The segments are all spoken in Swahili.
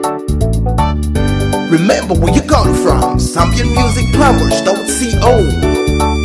Remember where you come from. Zampionmusicpowers.co.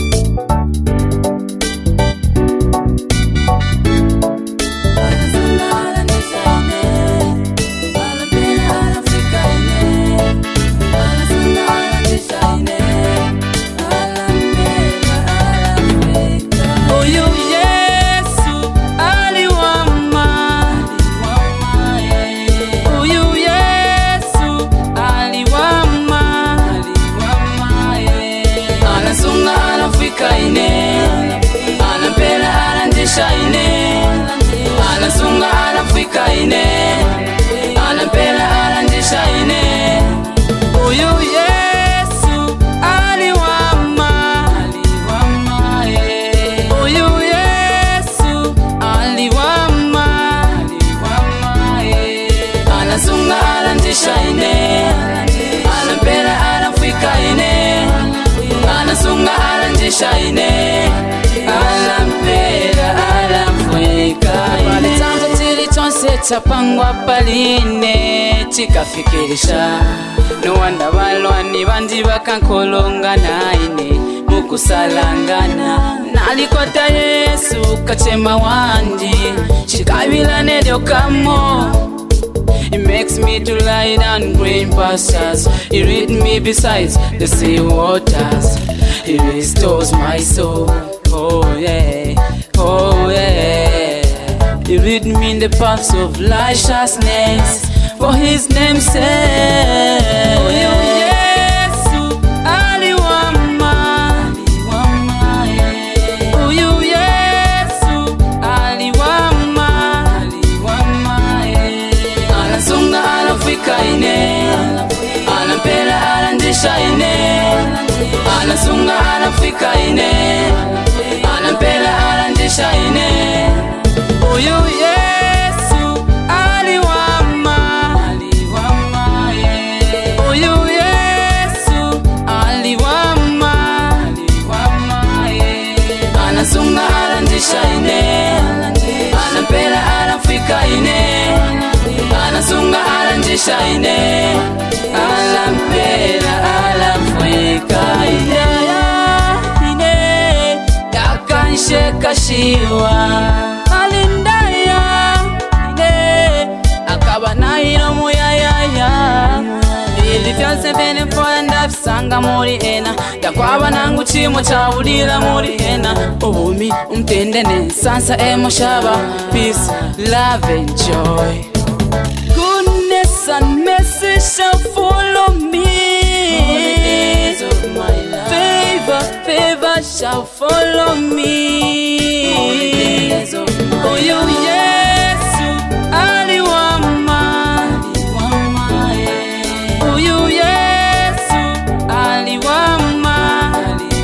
Anasunga anafika ine, anapela anandisha ine. Uyu Yesu aliwama, uyu Yesu aliwama, anasunga anandisha ine, anapela anafika ine, anasunga anandisha ine, alampela alafwika ine. Chapangwa paline chikafikirisha nuwanda balwani bandi bakankolongana ine mukusalangana nalikota Yesu kachema wandi chikabila neryo kamo. It makes me to lie down green pastures. He rid me besides the sea waters. He restores my soul. Oh yeah, oh yeah. He lead me in the paths of righteousness for His name's sake. Uyu Yesu aliwama, uyu Yesu aliwama, anasunga anafika ine, anapela anandisha ine, anasunga anafika ine, anapela anandisha ine. Uyu Yesu aliwama, uyu Yesu aliwama, anasunga anandisha ine, anapela anafika ine, anasunga anandisha ine, alampela alafwika ine. Yakansheka shiwa Vyose venefora ndafisanga muri ena yakwaba nangu chimo chawulira muri ena. Umi umtendene sansa emoshaba peace, love and joy. Goodness and mercy shall follow me. Favor shall follow me. Uyu Yesu aliwama, uyu Yesu aliwama,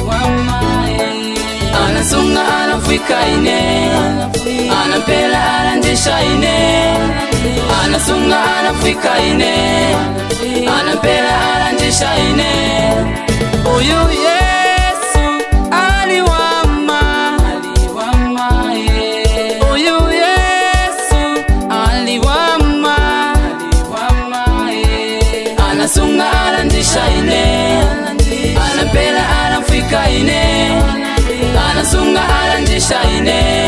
anasunga anafika ine, anapela anandisha ine, anasunga anafika ine, anapela anandisha ine. Uyu Yesu aliwama, uyu Yesu aliwama, anasunga anandisha ine, anapela anafika ine, anasunga anandisha ine.